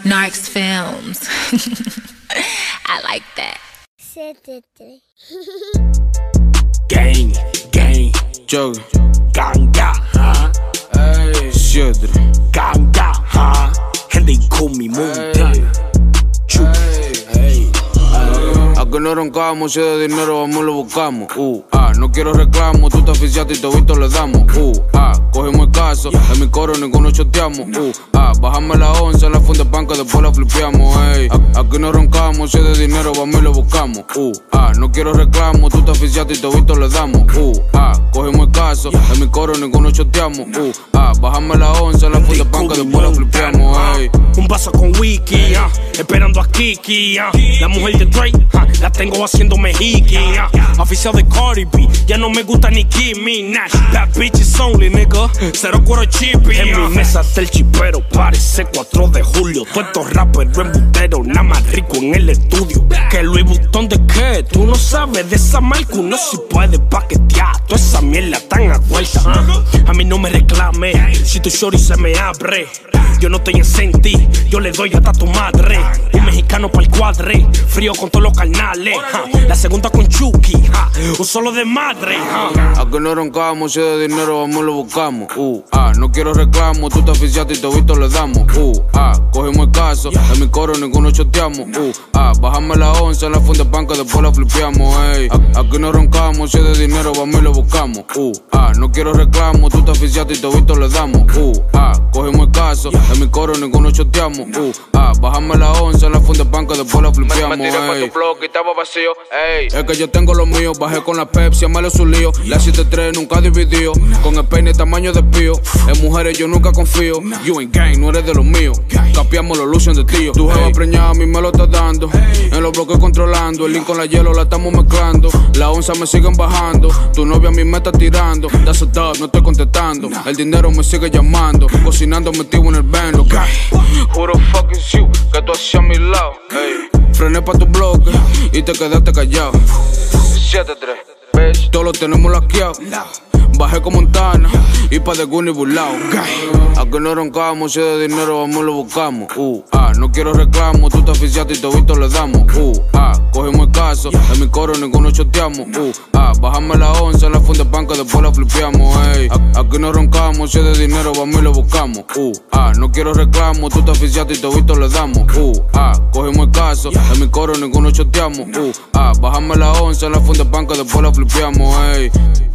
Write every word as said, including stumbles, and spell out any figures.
Narcs Films. I like that. Gang, gang, joke, ganga, huh? Hey, shit, ganga, huh? And they call me Montana. Hey, hey, a que no roncamos, si de dinero vamos lo buscamos. Uh, ah, no quiero reclamo, tú te oficiaste y todito le damos. Uh, ah, cogemos el caso, en mi coro ninguno choteamos. Uh, ah, bajame la once, la funda pan que después la flipeamos. Hey, a, aquí no roncamos, si de dinero vamos y lo buscamos. Uh, ah, no quiero reclamo, tú te oficiaste y todito le damos. Uh, ah, cogemos el caso, en mi coro ninguno choteamos. Uh, ah, bajame la once, la funda pan que después la flipeamos. Hey. Un vaso con wiki, uh, esperando a Kiki, uh, la mujer de Drake, uh, la tengo haciendo mejiki, uh, oficial de Cardi B, ya no me gusta ni Nicki Minaj. Bad bitches only, nigga, cero cuero chippy. En mi mesa está el chipero, parece cuatro de julio. Todos estos raperos embusteros, nada más rico en el estudio. Que Louis Vuitton de qué, tú no sabes de esa marca, uno sí puede paquetear. Toda esa mierda tan a vuelta, uh. A mí no me reclame, si tu shorty se me abre. Yo no estoy en senti, yo le doy hasta tu madre. Un mexicano pa'l cuadre, frío con todos los carnales. Ja. La segunda con Chucky, ja. Un solo de madre. Ja. A que no roncamos, si de dinero vamos lo buscamos. Uh, ah, no quiero reclamo, tú te oficiaste y todito le damos. Uh, ah, cogemos el caso, en mi coro ninguno choteamos. Uh, ah, bajame la once, la funda pan que después la flipeamos. Hey, a, aquí no roncamos, si de dinero vamos y lo buscamos. Uh, ah, no quiero reclamo, tú te oficiaste y todito le damos. Uh, ah, cogemos el caso, en mi coro ninguno choteamos. Uh, ah, bajame la once, la funda pan que después la flipeamos. Me, me tiré pa' tu bloque y estaba vacío, ey. Es que yo tengo lo mío, bajé con la Pepsi, malo su lío. La siete tres nunca dividió, con el peine tamaño de pío. En mujeres yo nunca confío. You ain't gang, no eres de los míos. Capiamos los luces de tío. Tu jeva preñada a mí me lo está dando. En los bloques controlando, el link con la hielo la estamos mezclando. La onza me siguen bajando, tu novia a mí me está tirando. That's a dub, no estoy contestando. El dinero me sigue llamando, cocinando metido en el van. Who the fuck is you, que tú hacia mi lado, ey. Frené pa' tu bloque y te quedaste callado. siete tres, bitch. Todos lo tenemos laqueado. Bajé con Montana y pa' de Gun y burlao. A que no roncamos, si de dinero vamos lo buscamos. Uh, ah, no quiero reclamo, tú te oficiaste y todito le damos. Uh, ah, cogemos el caso, en mi coro ninguno choteamos. Uh, ah, bajame la once, la funda pan que después la flipeamos. Hey, a, aquí no roncamos, si de dinero vamos y lo buscamos. Uh, ah, no quiero reclamo, tú te oficiaste y todito le damos. Uh, ah, cogemos el caso, en mi coro ninguno choteamos. Uh, ah, bajame la once, la funda pan que después la flipeamos. Hey.